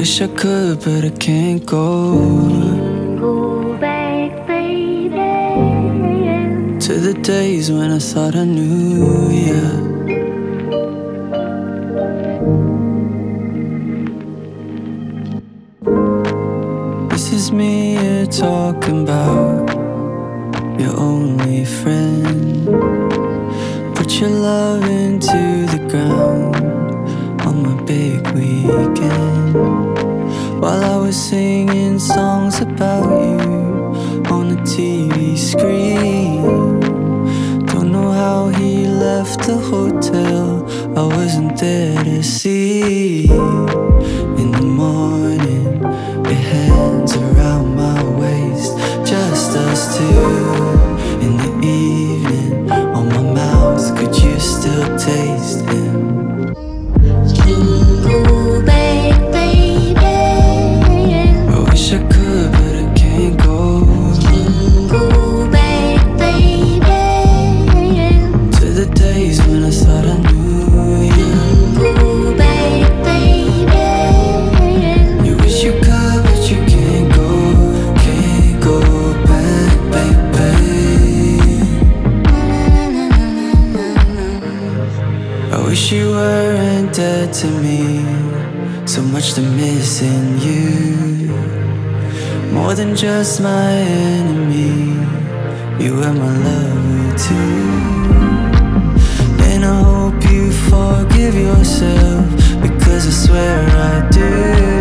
wish I could, but I can't go. Go back, baby, To the days when I thought I knew ya. This is me you're talking about, your only friend. Put your love into the ground on my big weekend, while I was singing songs about you on the TV screen. Don't know how he left the hotel, I wasn't there to see. In the morning, your hands around my waist, just us two. In the evening, on my mouth, could you still taste him? go back, baby, I wish I could, but I can't go. go back, baby, To the days when I thought I knew you. go back, baby, You wish you could, but you can't go back, baby. I wish you weren't dead to me, so much to miss in you. More than just my enemy, you were my lover too. And I hope you forgive yourself, because I swear I do.